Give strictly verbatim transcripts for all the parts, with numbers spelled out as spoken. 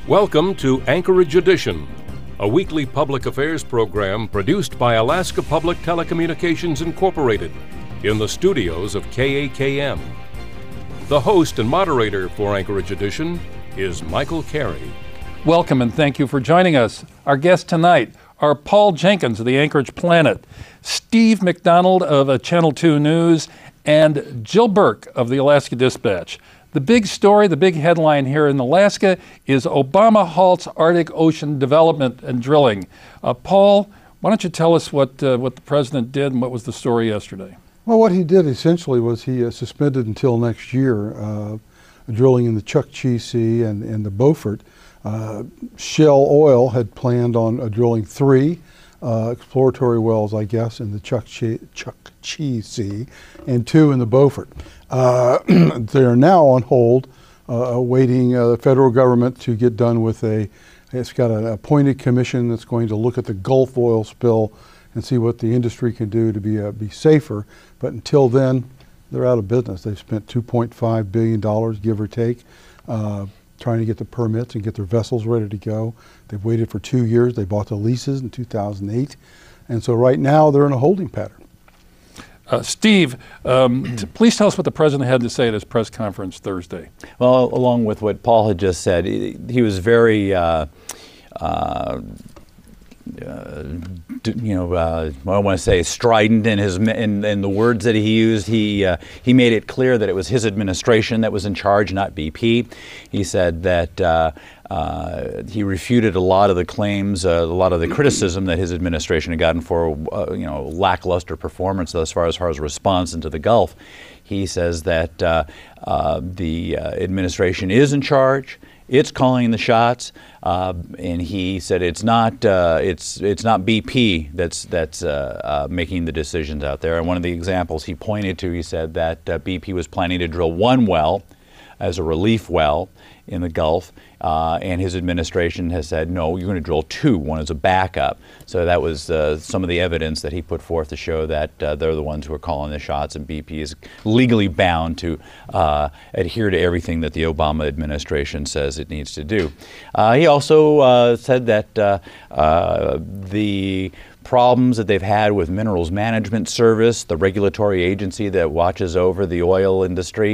Welcome to Anchorage Edition, a weekly public affairs program produced by Alaska Public Telecommunications Incorporated in the studios of K A K M. The host and moderator for Anchorage Edition is Michael Carey. Welcome and thank you for joining us. Our guests tonight are Paul Jenkins of the Anchorage Planet, Steve McDonald of uh, Channel two News, and Jill Burke of the Alaska Dispatch. The big story, the big headline here in Alaska is Obama halts Arctic Ocean development and drilling. Uh, Paul, why don't you tell us what uh, what the president did and what was the story yesterday? Well, what he did essentially was he uh, suspended until next year uh, drilling in the Chukchi Sea and, and the Beaufort. Uh, Shell Oil had planned on uh, drilling three uh, exploratory wells, I guess, in the Chukchi, Chukchi Sea and two in the Beaufort. Uh, they are now on hold, uh, awaiting uh, the federal government to get done with a, it's got an appointed commission that's going to look at the Gulf oil spill and see what the industry can do to be uh, be safer. But until then, they're out of business. They've spent two point five billion dollars, give or take, uh, trying to get the permits and get their vessels ready to go. They've waited for two years. They bought the leases in two thousand eight. And so right now they're in a holding pattern. Uh, Steve, um, t- please tell us what the president had to say at his press conference Thursday. Well, along with what Paul had just said, he, he was very, uh, uh, uh, d- you know, uh, I don't want to say strident in his in, in the words that he used. He uh, he made it clear that it was his administration that was in charge, not B P. He said that. Uh, Uh, he refuted a lot of the claims, uh, a lot of the criticism that his administration had gotten for, uh, you know, lackluster performance as far as far as response into the Gulf. He says that uh, uh, the uh, administration is in charge. It's calling the shots, uh, and he said it's not uh, it's it's not B P that's that's uh, uh, making the decisions out there. And one of the examples he pointed to, he said that uh, B P was planning to drill one well as a relief well in the Gulf, uh, and his administration has said, no, you're going to drill two, one as a backup. So that was uh, some of the evidence that he put forth to show that uh, they're the ones who are calling the shots, and B P is legally bound to uh, adhere to everything that the Obama administration says it needs to do. Uh, he also uh, said that uh, uh, the problems that they've had with Minerals Management Service, the regulatory agency that watches over the oil industry,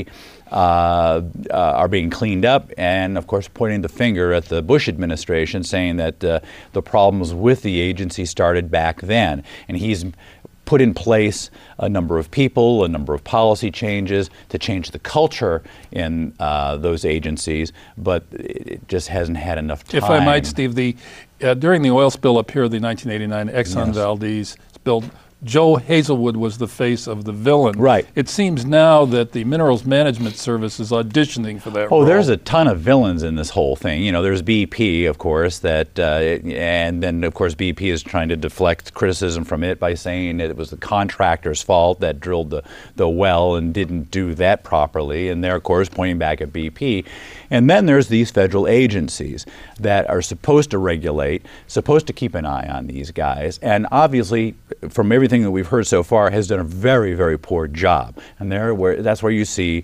uh, uh, are being cleaned up, and of course pointing the finger at the Bush administration, saying that uh, the problems with the agency started back then. And he's put in place a number of people, a number of policy changes to change the culture in uh, those agencies, but it just hasn't had enough time. If I might, Steve, the uh, during the oil spill up here, the nineteen eighty-nine Exxon Yes. Valdez spill, Joe Hazelwood was the face of the villain. Right. It seems now that the Minerals Management Service is auditioning for that Oh, role. there's a ton of villains in this whole thing. You know, there's B P, of course, that, uh, and then, of course, B P is trying to deflect criticism from it by saying that it was the contractor's fault that drilled the, the well and didn't do that properly. And they're, of course, pointing back at B P. And then there's these federal agencies that are supposed to regulate, supposed to keep an eye on these guys. And obviously, from everything that we've heard so far, has done a very, very poor job. And there, where that's where you see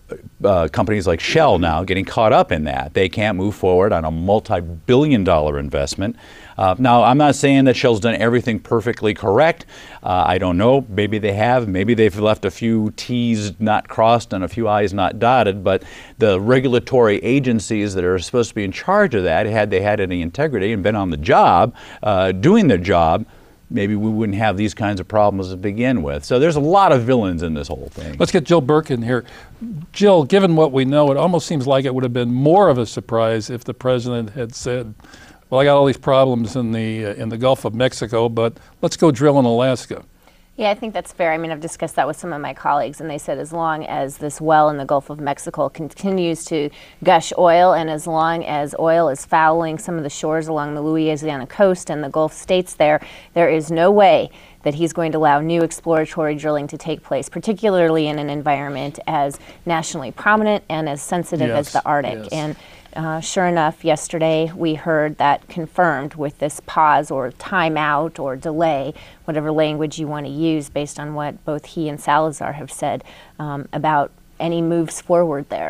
uh, companies like Shell now getting caught up in that. They can't move forward on a multi-billion dollar investment. Uh, now, I'm not saying that Shell's done everything perfectly correct. Uh, I don't know. Maybe they have. Maybe they've left a few T's not crossed and a few I's not dotted. But the regulatory agencies that are supposed to be in charge of that, had they had any integrity and been on the job, uh, doing their job, maybe we wouldn't have these kinds of problems to begin with. So there's a lot of villains in this whole thing. Let's get Jill Burke in here. Jill, given what we know, it almost seems like it would have been more of a surprise if the president had said, well, I got all these problems in the uh, in the Gulf of Mexico, but let's go drill in Alaska. Yeah, I think that's fair. I mean, I've discussed that with some of my colleagues, and they said as long as this well in the Gulf of Mexico continues to gush oil, and as long as oil is fouling some of the shores along the Louisiana coast and the Gulf states there, there is no way that he's going to allow new exploratory drilling to take place, particularly in an environment as nationally prominent and as sensitive Yes, as the Arctic. yes. And Uh, sure enough, yesterday we heard that confirmed with this pause or timeout or delay, whatever language you want to use based on what both he and Salazar have said um, about any moves forward there.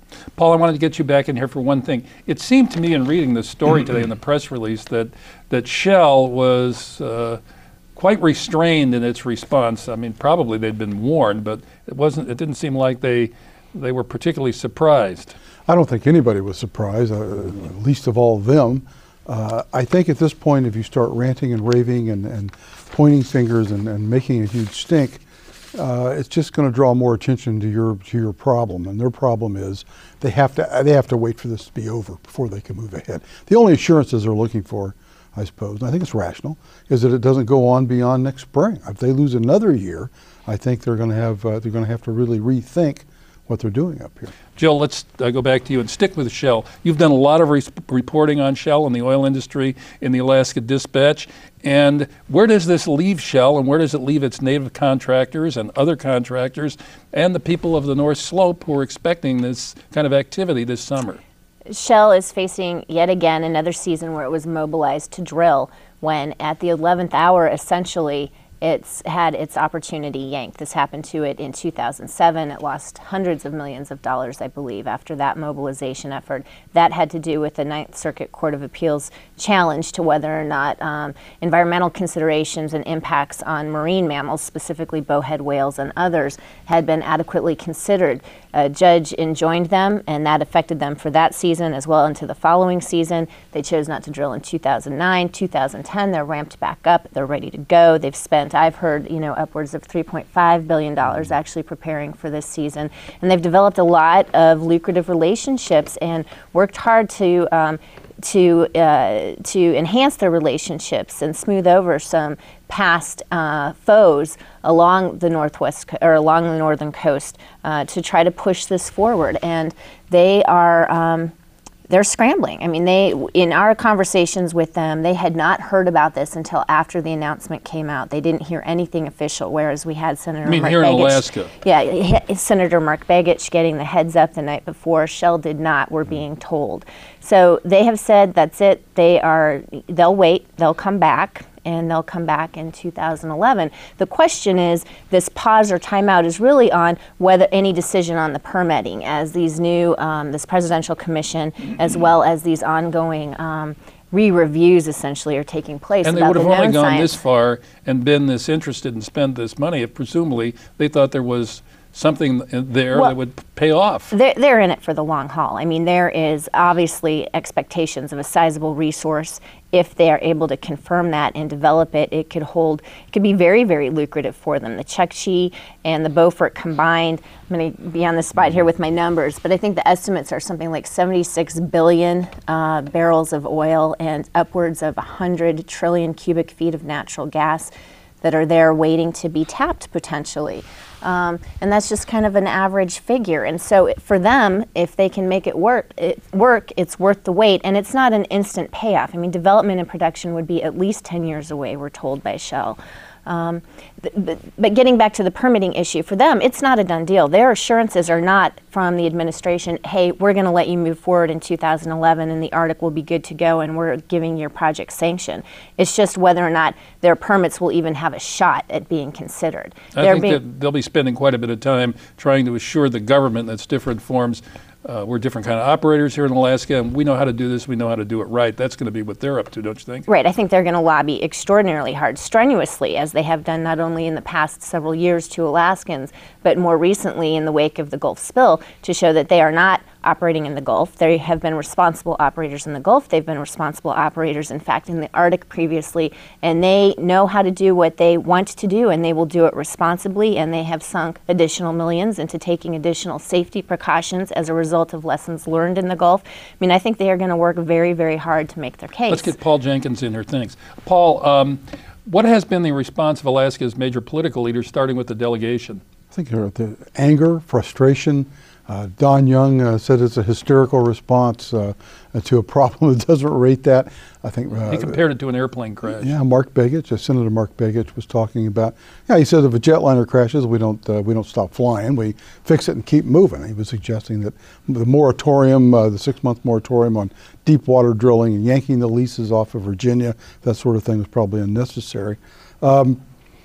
Paul, I wanted to get you back in here for one thing. It seemed to me in reading this story today in the press release that that Shell was uh, quite restrained in its response. I mean, probably they'd been warned, but it wasn't. It didn't seem like they they were particularly surprised. I don't think anybody was surprised, uh, least of all them. Uh, I think at this point, if you start ranting and raving and, and pointing fingers and, and making a huge stink, uh, it's just going to draw more attention to your to your problem. And their problem is they have to they have to wait for this to be over before they can move ahead. The only assurances they're looking for, I suppose, and I think it's rational, is that it doesn't go on beyond next spring. If they lose another year, I think they're going to have uh, they're going to have to really rethink what they're doing up here. Jill, let's uh, go back to you and stick with Shell. You've done a lot of re- reporting on Shell and the oil industry in the Alaska Dispatch. And where does this leave Shell, and where does it leave its native contractors and other contractors and the people of the North Slope who are expecting this kind of activity this summer? Shell is facing yet again another season where it was mobilized to drill when at the eleventh hour, essentially, it's had its opportunity yanked. This happened to it in two thousand seven. It lost hundreds of millions of dollars, I believe, after that mobilization effort. That had to do with the Ninth Circuit Court of Appeals challenge to whether or not um, environmental considerations and impacts on marine mammals, specifically bowhead whales and others, had been adequately considered. A judge enjoined them, and that affected them for that season as well into the following season. They chose not to drill in two thousand nine. two thousand ten, they're ramped back up. They're ready to go. They've spent, I've heard, you know, upwards of three point five billion dollars actually preparing for this season. And they've developed a lot of lucrative relationships and worked hard to um, to uh, to enhance their relationships and smooth over some past uh, foes along the northwest co- or along the northern coast uh, to try to push this forward. And they are um, they're scrambling. I mean, they in our conversations with them, they had not heard about this until after the announcement came out. They didn't hear anything official. Whereas we had Senator I mean, Mark here in Begich, Alaska. yeah, he- Senator Mark Begich getting the heads up the night before. Shell did not. We're being told. So they have said that's it. They are. They'll wait. They'll come back. And they'll come back in two thousand eleven. The question is, this pause or timeout is really on whether any decision on the permitting, as these new, um, this presidential commission, as well as these ongoing um, re-reviews essentially are taking place. And they about would have the only known gone science. this far and been this interested and spent this money if presumably they thought there was something there Well, that would pay off. They're, they're in it for the long haul. I mean, there is obviously expectations of a sizable resource. If they are able to confirm that and develop it, it could hold, it could be very, very lucrative for them. The Chukchi and the Beaufort combined, I'm going to be on the spot here with my numbers, but I think the estimates are something like seventy-six billion uh, barrels of oil and upwards of one hundred trillion cubic feet of natural gas that are there waiting to be tapped potentially. Um, and that's just kind of an average figure. And so it, for them, if they can make it work, it work, it's worth the wait. And it's not an instant payoff. I mean, development and production would be at least ten years away, we're told by Shell. Um, th- but, but getting back to the permitting issue, for them, it's not a done deal. Their assurances are not from the administration, hey, we're going to let you move forward in two thousand eleven and the Arctic will be good to go and we're giving your project sanction. It's just whether or not their permits will even have a shot at being considered. I They're think being- that they'll be spending quite a bit of time trying to assure the government that's different forms. Uh, we're different kind of operators here in Alaska, and we know how to do this. We know how to do it right. That's going to be what they're up to, don't you think? Right. I think they're going to lobby extraordinarily hard, strenuously, as they have done not only in the past several years to Alaskans, but more recently in the wake of the Gulf spill, to show that they are not operating in the Gulf. They have been responsible operators in the Gulf. They've been responsible operators, in fact, in the Arctic previously, and they know how to do what they want to do, and they will do it responsibly, and they have sunk additional millions into taking additional safety precautions as a result of lessons learned in the Gulf. I mean, I think they are going to work very, very hard to make their case. Let's get Paul Jenkins in here. Thanks. Paul, um, what has been the response of Alaska's major political leaders, starting with the delegation? I think uh, the anger, frustration. Uh, Don Young uh, said it's a hysterical response uh, to a problem that doesn't rate that. I think uh, He compared it to an airplane crash. Yeah, Mark Begich, uh, Senator Mark Begich was talking about. Yeah, he said if a jetliner crashes, we don't uh, we don't stop flying. We fix it and keep moving. He was suggesting that the moratorium, uh, the six-month moratorium on deep water drilling and yanking the leases off of Virginia, that sort of thing was probably unnecessary. Um,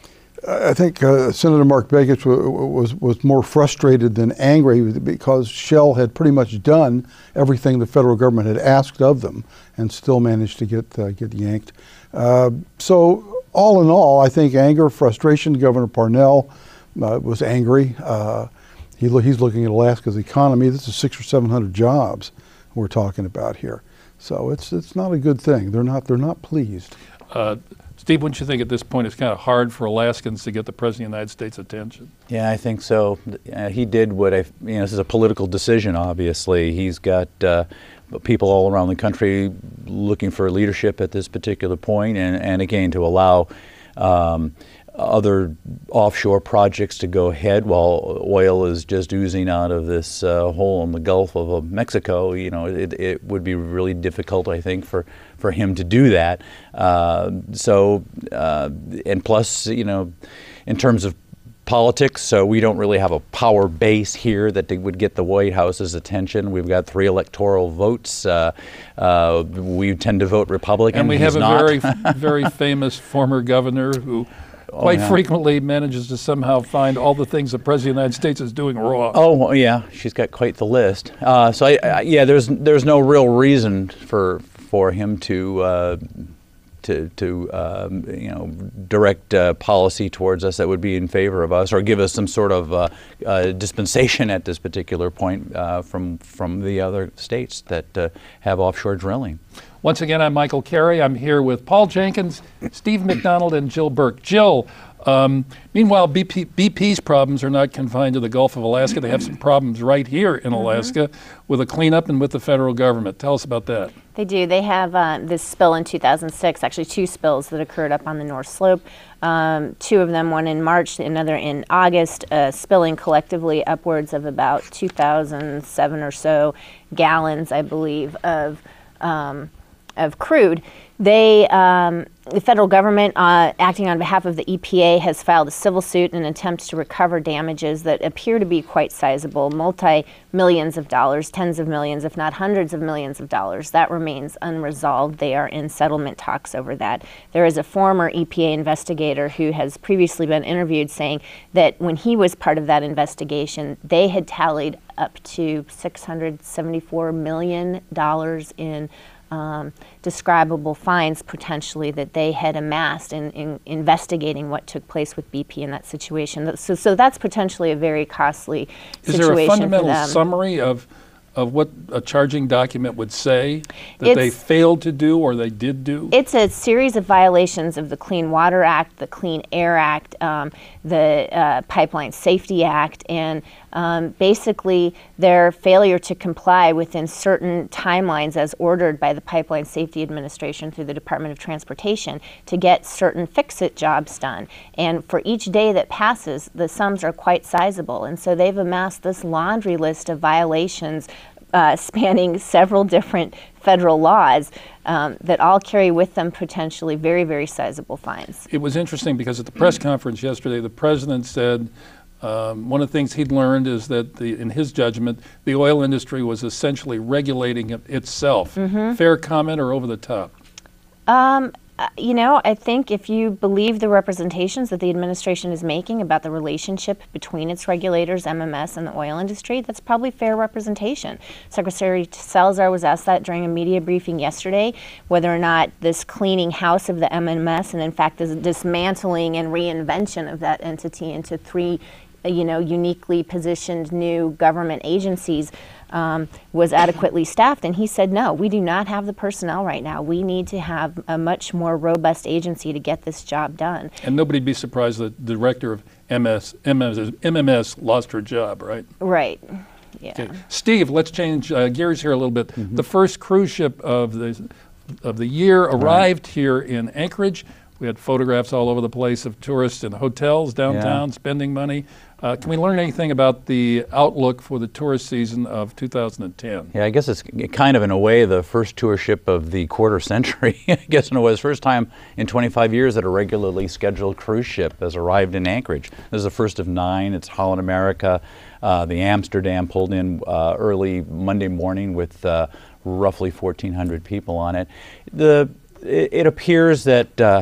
I think uh, Senator Mark Begich w- w- was was more frustrated than angry because Shell had pretty much done everything the federal government had asked of them, and still managed to get uh, get yanked. Uh, so all in all, I think anger, frustration. Governor Parnell uh, was angry. Uh, he lo- he's looking at Alaska's economy. This is six or seven hundred jobs we're talking about here. So it's it's not a good thing. They're not they're not pleased. Uh, Steve, wouldn't you think at this point it's kind of hard for Alaskans to get the President of the United States' attention? Yeah, I think so. Uh, he did what I, you know, this is a political decision, obviously. He's got uh, people all around the country looking for leadership at this particular point, and, and again, to allow um, other offshore projects to go ahead while oil is just oozing out of this uh, hole in the Gulf of uh, Mexico. You know, it, it would be really difficult, I think, for, for him to do that. Uh, so, uh, and plus, you know, in terms of politics, so we don't really have a power base here that would get the White House's attention. We've got three electoral votes. Uh, uh, we tend to vote Republican. And we He's have a not. very, very famous former governor who quite Oh, yeah. frequently manages to somehow find all the things the President of the United States is doing wrong. Oh well, yeah, she's got quite the list. Uh, so I, I, yeah, there's there's no real reason for for him to uh, to to um, you know direct uh, policy towards us that would be in favor of us or give us some sort of uh, uh, dispensation at this particular point uh, from from the other states that uh, have offshore drilling. Once again, I'm Michael Carey. I'm here with Paul Jenkins, Steve McDonald, and Jill Burke. Jill, um, meanwhile, B P, B P's problems are not confined to the Gulf of Alaska. They have some problems right here in Alaska mm-hmm. with a cleanup and with the federal government. Tell us about that. They do. They have uh, this spill in two thousand six, actually two spills that occurred up on the North Slope. Um, two of them, one in March, another in August, uh, spilling collectively upwards of about two thousand seven or so gallons, I believe, of um, of crude. They, um, the federal government, uh, acting on behalf of the E P A, has filed a civil suit in an attempt to recover damages that appear to be quite sizable, multi-millions of dollars, tens of millions, if not hundreds of millions of dollars. That remains unresolved. They are in settlement talks over that. There is a former E P A investigator who has previously been interviewed saying that when he was part of that investigation, they had tallied up to six hundred seventy-four million dollars in Um, describable fines potentially that they had amassed in, in investigating what took place with B P in that situation. So, so that's potentially a very costly Is situation there a fundamental for them. summary of of what a charging document would say that they It's- failed to do or they did do? It's a series of violations of the Clean Water Act, the Clean Air Act, um, the uh, Pipeline Safety Act, and um, basically their failure to comply within certain timelines as ordered by the Pipeline Safety Administration through the Department of Transportation to get certain fix-it jobs done. And for each day that passes, the sums are quite sizable. And so they've amassed this laundry list of violations Uh, spanning several different federal laws um, that all carry with them potentially very, very sizable fines. It was interesting because at the press conference yesterday, the president said um, one of the things he'd learned is that, the, in his judgment, the oil industry was essentially regulating it itself. Mm-hmm. Fair comment or over the top? Um, uh, you know, I think if you believe the representations that the administration is making about the relationship between its regulators, M M S, and the oil industry, that's probably fair representation. Secretary Salazar was asked that during a media briefing yesterday, whether or not this cleaning house of the M M S and, in fact, this dismantling and reinvention of that entity into three, uh, you know, uniquely positioned new government agencies Um, was adequately staffed, and he said, no, we do not have the personnel right now. We need to have a much more robust agency to get this job done. And nobody'd be surprised that the director of M S, M M S, M M S lost her job, right? Right, yeah. Okay. Steve, let's change uh, gears here a little bit. Mm-hmm. The first cruise ship of the, of the year arrived right. here in Anchorage. We had photographs all over the place of tourists in hotels downtown yeah. spending money. Uh, can we learn anything about the outlook for the tourist season of two thousand ten? Yeah, I guess it's kind of, in a way, the first tour ship of the quarter century. I guess in a way, it's the first time in twenty-five years that a regularly scheduled cruise ship has arrived in Anchorage. This is the first of nine. It's Holland America. Uh, the Amsterdam pulled in uh, early Monday morning with uh, roughly fourteen hundred people on it. The It, it appears that uh,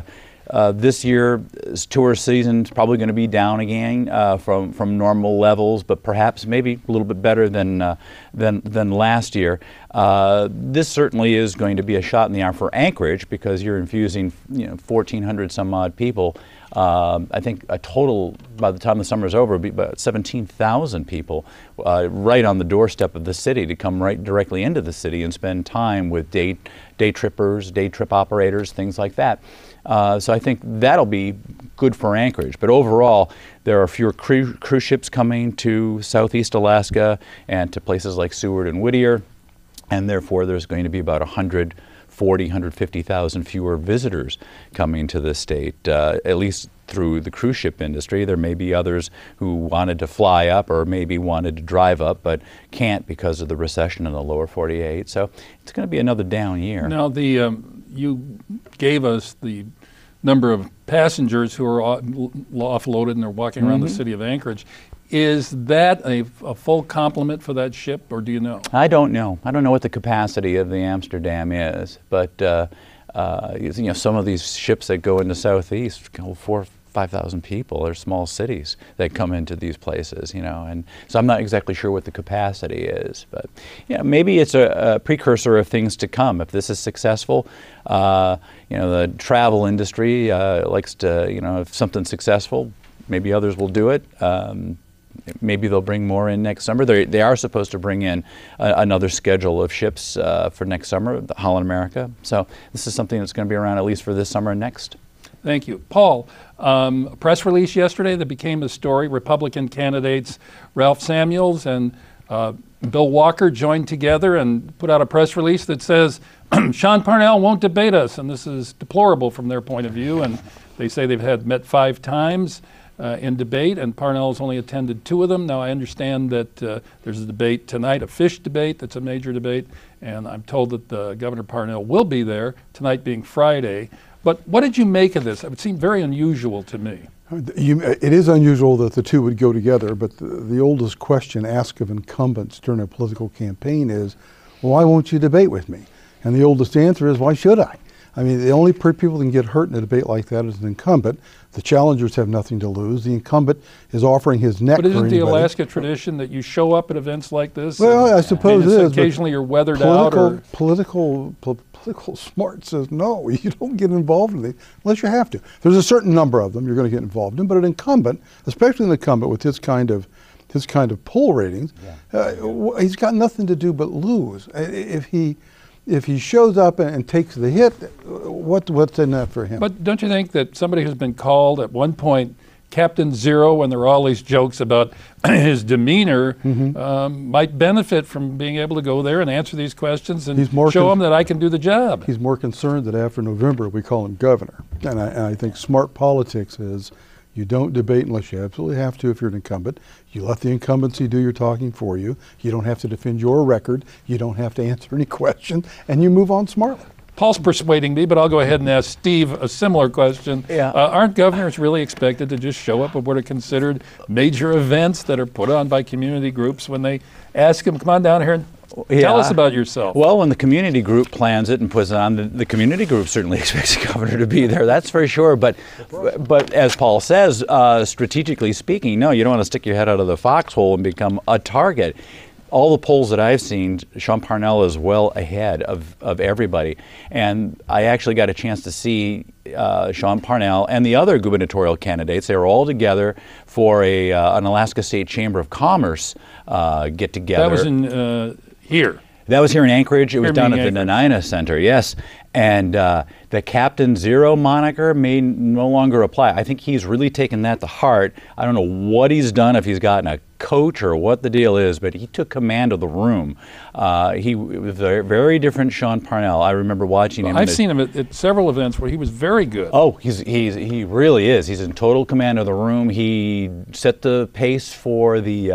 uh, this year's tour season is probably going to be down again uh, from from normal levels, but perhaps maybe a little bit better than uh, than than last year. Uh, this certainly is going to be a shot in the arm for Anchorage because you're infusing, you know, fourteen hundred some odd people. Um, I think a total, by the time the summer is over, will be about seventeen thousand people uh, right on the doorstep of the city to come right directly into the city and spend time with day, day trippers, day trip operators, things like that. Uh, so I think that'll be good for Anchorage. But overall, there are fewer cru cruise ships coming to Southeast Alaska and to places like Seward and Whittier, and therefore there's going to be about one hundred forty, one hundred fifty thousand fewer visitors coming to the state, uh, at least through the cruise ship industry. There may be others who wanted to fly up or maybe wanted to drive up but can't because of the recession in the lower forty-eight. So it's going to be another down year. Now, the um, you gave us the number of passengers who are offloaded and they're walking around Mm-hmm. the city of Anchorage. Is that a, a full complement for that ship, or do you know? I don't know. I don't know what the capacity of the Amsterdam is, but uh, uh, you know, some of these ships that go into Southeast go four, five thousand people. They're small cities that come into these places, you know, and so I'm not exactly sure what the capacity is, but you know, maybe it's a, a precursor of things to come. If this is successful, uh, you know, the travel industry uh, likes to, you know, if something's successful, maybe others will do it. Um, Maybe they'll bring more in next summer. They they are supposed to bring in a, another schedule of ships uh, for next summer, the Holland America. So this is something that's going to be around at least for this summer and next. Thank you. Paul, um, a press release yesterday that became a story. Republican candidates Ralph Samuels and uh, Bill Walker joined together and put out a press release that says Sean Parnell won't debate us, and this is deplorable from their point of view. And they say they've had met five times. Uh, in debate, and Parnell's only attended two of them. Now, I understand that uh, there's a debate tonight, a fish debate that's a major debate, and I'm told that uh, Governor Parnell will be there, tonight being Friday. But what did you make of this? It seemed very unusual to me. You, it is unusual that the two would go together, but the, the oldest question asked of incumbents during a political campaign is, well, why won't you debate with me? And the oldest answer is, why should I? I mean, the only people that can get hurt in a debate like that is an incumbent. The challengers have nothing to lose. The incumbent is offering his neck But isn't for the anybody. Alaska tradition that you show up at events like this? Well, and, I suppose I mean, it is. but occasionally you're weathered political, out. Or Political, po- political smart says no, you don't get involved in it unless you have to. There's a certain number of them you're going to get involved in, but an incumbent, especially an incumbent with his kind of his kind of poll ratings, yeah. uh, he's got nothing to do but lose. If he If he shows up and, and takes the hit, what what's in that for him? But don't you think that somebody who's been called at one point Captain Zero, when there were all these jokes about his demeanor, mm-hmm. um, might benefit from being able to go there and answer these questions and show him that I can do the job? He's more concerned that after November we call him governor. And I, and I think smart politics is you don't debate unless you absolutely have to if you're an incumbent. You let the incumbency do your talking for you. You don't have to defend your record. You don't have to answer any questions, and you move on smartly. Paul's persuading me, but I'll go ahead and ask Steve a similar question. Yeah. Uh, aren't governors really expected to just show up at what are considered major events that are put on by community groups when they ask them, come on down here and Yeah. tell us about yourself? Well, when the community group plans it and puts it on, the, the community group certainly expects the governor to be there. That's for sure. But, but as Paul says, uh, strategically speaking, no, you don't want to stick your head out of the foxhole and become a target. All the polls that I've seen, Sean Parnell is well ahead of, of everybody. And I actually got a chance to see uh, Sean Parnell and the other gubernatorial candidates. They were all together for a uh, an Alaska State Chamber of Commerce uh, get together. That was in uh, here. That was here in Anchorage. It was Here down being at the Anchorage. Nanina Center, yes. And uh, the Captain Zero moniker may no longer apply. I think he's really taken that to heart. I don't know what he's done, if he's gotten a coach or what the deal is, but he took command of the room. Uh, he was a very different Sean Parnell. I remember watching him. I've in seen him at, at several events where he was very good. Oh, he's he's he really is. He's in total command of the room. He set the pace for the uh,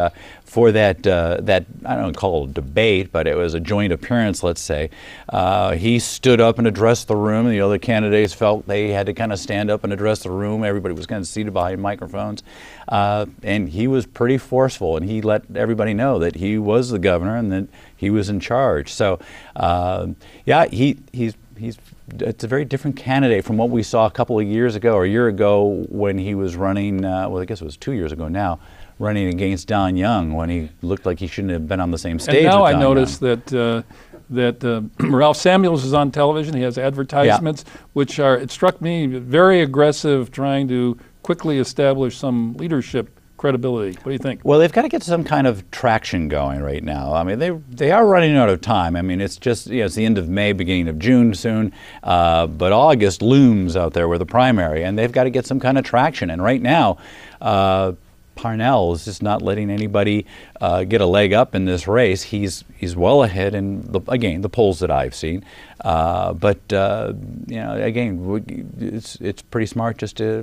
for that, uh, that I don't call it a debate, but it was a joint appearance, let's say. Uh, he stood up and addressed the room, and the other candidates felt they had to kind of stand up and address the room. Everybody was kind of seated behind microphones. Uh, and he was pretty forceful, and he let everybody know that he was the governor and that he was in charge. So, uh, yeah, he, he's, he's it's a very different candidate from what we saw a couple of years ago or a year ago when he was running, uh, well, I guess it was two years ago now, running against Don Young when he looked like he shouldn't have been on the same stage. And now with I Don notice Young. that uh, that uh, Ralph Samuels is on television. He has advertisements, yeah. which are, it struck me, very aggressive, trying to quickly establish some leadership credibility. What do you think? Well, they've got to get some kind of traction going right now. I mean, they they are running out of time. I mean, it's just, you know, it's the end of May, beginning of June soon, uh, but August looms out there with the primary, and they've got to get some kind of traction. And right now, uh, Parnell is just not letting anybody uh, get a leg up in this race. He's he's well ahead in the, again, the polls that I've seen. Uh, but uh, you know, again, it's it's pretty smart just to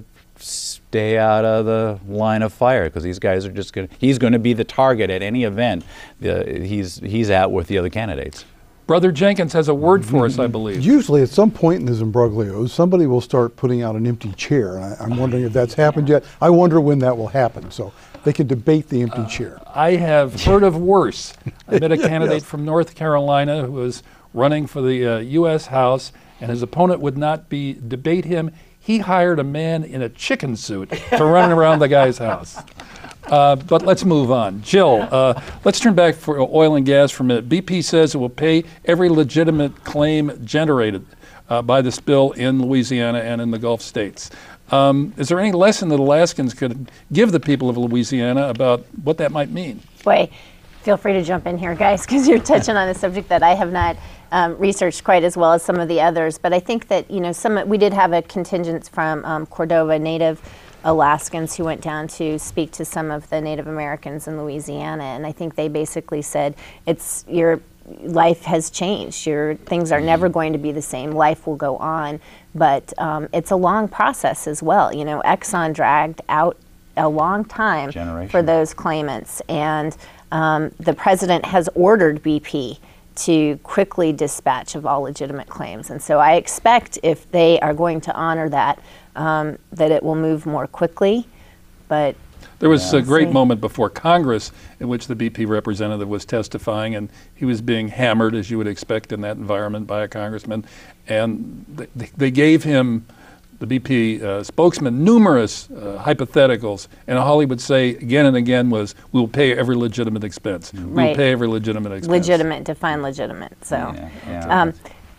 stay out of the line of fire, because these guys are just going. He's going to be the target at any event the, he's he's at with the other candidates. Brother Jenkins has a word for us, I believe. Usually at some point in the imbroglios, somebody will start putting out an empty chair. And I, I'm wondering if that's happened yet. I wonder when that will happen, so they can debate the empty uh, chair. I have heard of worse. I met a candidate yes. from North Carolina who was running for the uh, U S House, and his opponent would not be debate him. He hired a man in a chicken suit to run around the guy's house. Uh, but let's move on. Jill, uh, let's turn back for oil and gas for a minute. B P says it will pay every legitimate claim generated uh, by the spill in Louisiana and in the Gulf states. Um, is there any lesson that Alaskans could give the people of Louisiana about what that might mean? Boy, feel free to jump in here, guys, because you're touching on a subject that I have not um, researched quite as well as some of the others. But I think that, you know, some we did have a contingent from um, Cordova Native Alaskans who went down to speak to some of the Native Americans in Louisiana, and I think they basically said, it's your life has changed. Your things are never going to be the same. Life will go on, but um, it's a long process as well. You know, Exxon dragged out a long time Generation. for those claimants, and um, the president has ordered B P to quickly dispatch of all legitimate claims. And so I expect if they are going to honor that, um, that it will move more quickly. But there was yeah. a great See. moment before Congress in which the B P representative was testifying, and he was being hammered, as you would expect in that environment, by a congressman. And they, they gave him, the B P uh, spokesman, numerous uh, hypotheticals, and all he would say again and again was, we'll pay every legitimate expense. Mm-hmm. We'll right. pay every legitimate expense. Legitimate, define legitimate. So, Yeah, yeah. Um,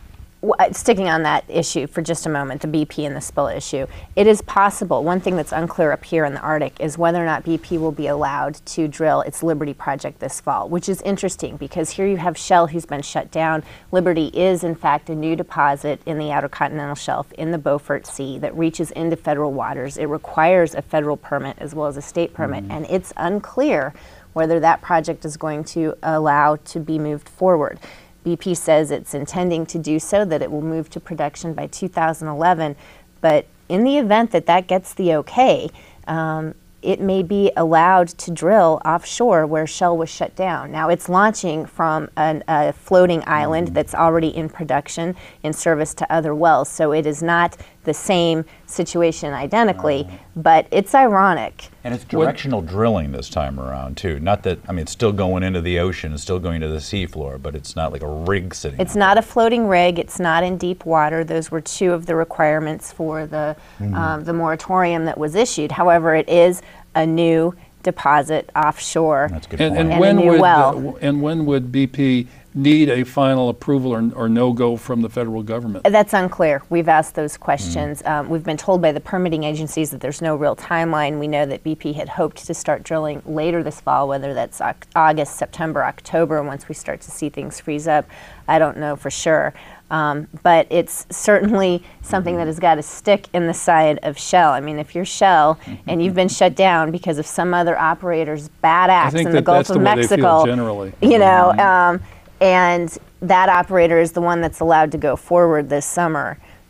w- sticking on that issue for just a moment, the B P and the spill issue, it is possible. One thing that's unclear up here in the Arctic is whether or not B P will be allowed to drill its Liberty project this fall, which is interesting because here you have Shell, who's been shut down. Liberty is, in fact, a new deposit in the Outer Continental Shelf in the Beaufort Sea that reaches into federal waters. It requires a federal permit as well as a state permit, mm-hmm. and it's unclear whether that project is going to allow to be moved forward. B P says it's intending to do so, that it will move to production by two thousand eleven, but in the event that that gets the okay, um, it may be allowed to drill offshore where Shell was shut down. Now, it's launching from an, a floating island that's already in production in service to other wells, so it is not the same situation identically, but it's ironic. And it's directional what? drilling this time around, too. Not that, I mean, it's still going into the ocean, it's still going to the seafloor, but it's not like a rig sitting It's out not there. a floating rig, it's not in deep water. Those were two of the requirements for the, mm-hmm. um, the moratorium that was issued. However, it is a new deposit offshore. That's a good And, point. and, And when a new would, well. uh, and when would B P need a final approval or, or no-go from the federal government? That's unclear. We've asked those questions. Mm. Um, we've been told by the permitting agencies that there's no real timeline. We know that B P had hoped to start drilling later this fall, whether that's August, September, October, once we start to see things freeze up. I don't know for sure. Um, but it's certainly something that has got to stick in the side of Shell. I mean, if you're Shell and you've been shut down because of some other operator's bad acts I think in that the Gulf that's of the way Mexico, they feel generally. you know, Mm-hmm. um, and that operator is the one that's allowed to go forward this summer,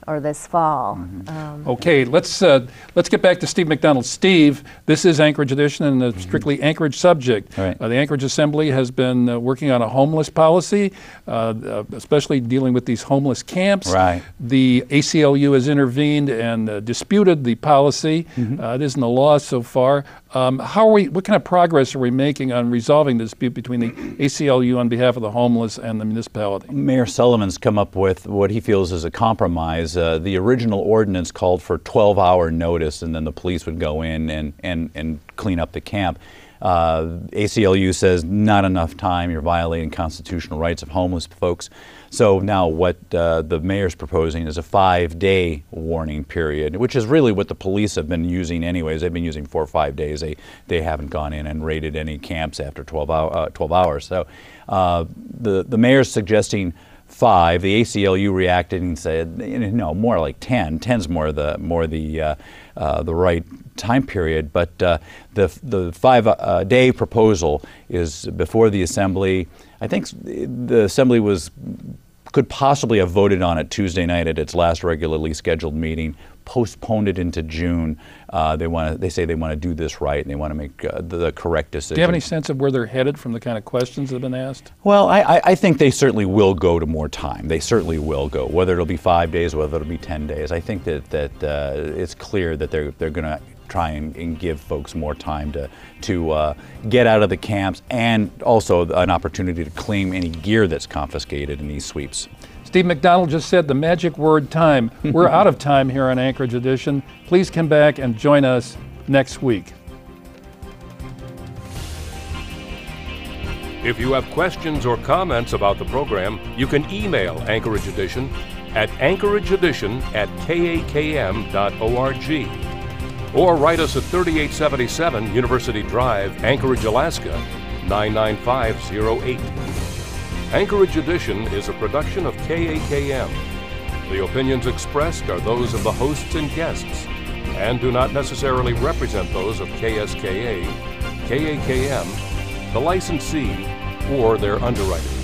or this fall. Mm-hmm. Um, Okay, let's uh, let's get back to Steve McDonald. Steve, this is Anchorage Edition and a strictly Anchorage subject. Right. Uh, the Anchorage Assembly has been uh, working on a homeless policy, uh, uh, especially dealing with these homeless camps. Right. The A C L U has intervened and uh, disputed the policy. Mm-hmm. Uh, it isn't a law so far. Um, how are we? What kind of progress are we making on resolving the dispute between the A C L U on behalf of the homeless and the municipality? Mayor Sullivan's come up with what he feels is a compromise. Uh, the original ordinance called for twelve hour notice, and then the police would go in and, and, and clean up the camp. Uh, A C L U says not enough time, you're violating constitutional rights of homeless folks. So now what uh, the mayor's proposing is a five-day warning period, which is really what the police have been using anyways. They've been using four or five days. They, they haven't gone in and raided any camps after twelve, hour, uh, twelve hours. So uh, the, the mayor's suggesting five. The A C L U reacted and said, no, more like ten. Ten's more the more the uh, uh, the right time period. But uh, the the five uh, day proposal is before the assembly. I think the assembly was could possibly have voted on it Tuesday night at its last regularly scheduled meeting, postponed it into June. Uh, they want to. They say they want to do this right, and they want to make uh, the, the correct decision. Do you have any sense of where they're headed from the kind of questions that have been asked? Well, I, I, I think they certainly will go to more time. They certainly will go, whether it'll be five days, whether it'll be ten days. I think that that uh, it's clear that they're they're going to try and, and give folks more time to to uh, get out of the camps, and also an opportunity to claim any gear that's confiscated in these sweeps. Steve McDonald just said the magic word time. We're out of time here on Anchorage Edition. Please come back and join us next week. If you have questions or comments about the program, you can email Anchorage Edition at anchorageedition at k a k m dot org. Or write us at thirty-eight seventy-seven University Drive, Anchorage, Alaska, nine nine five zero eight. Anchorage Edition is a production of K A K M. The opinions expressed are those of the hosts and guests and do not necessarily represent those of K S K A, K A K M, the licensee, or their underwriters.